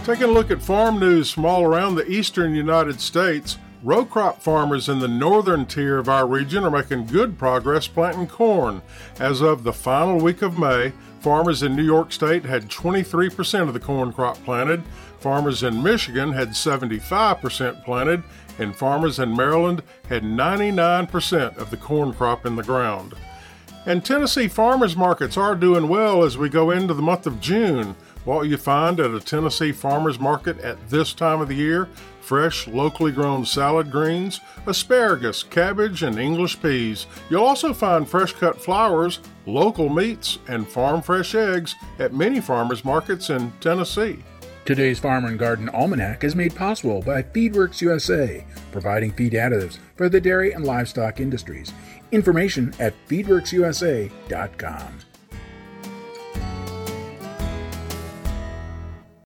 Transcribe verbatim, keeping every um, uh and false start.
Taking a look at farm news from all around the eastern United States, row crop farmers in the northern tier of our region are making good progress planting corn. As of the final week of May, farmers in New York State had twenty-three percent of the corn crop planted, farmers in Michigan had seventy-five percent planted, and farmers in Maryland had ninety-nine percent of the corn crop in the ground. And Tennessee farmers markets are doing well as we go into the month of June. What will you find at a Tennessee farmers market at this time of the year? Fresh, locally grown salad greens, asparagus, cabbage, and English peas. You'll also find fresh cut flowers, local meats, and farm fresh eggs at many farmers markets in Tennessee. Today's Farmer and Garden Almanac is made possible by Feedworks U S A, providing feed additives for the dairy and livestock industries. Information at feedworks u s a dot com.